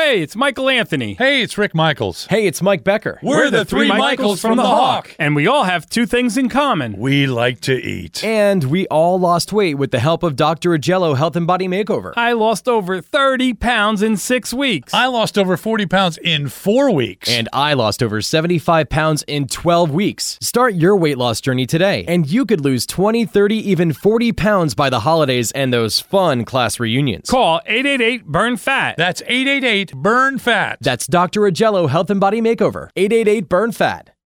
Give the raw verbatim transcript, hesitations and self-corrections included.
Hey, it's Michael Anthony. Hey, it's Rick Michaels. Hey, it's Mike Becker. We're, We're the three Michaels from the Hawk. And we all have two things in common. We like to eat. And we all lost weight with the help of Doctor Agello Health and Body Makeover. I lost over thirty pounds in six weeks. I lost over forty pounds in four weeks. And I lost over seventy-five pounds in twelve weeks. Start your weight loss journey today, and you could lose twenty, thirty, even forty pounds by the holidays and those fun class reunions. Call eight eight eight, burn fat. That's eight eight eight, burn fat. That's Doctor Agello Health and Body Makeover. eight eight eight, burn fat.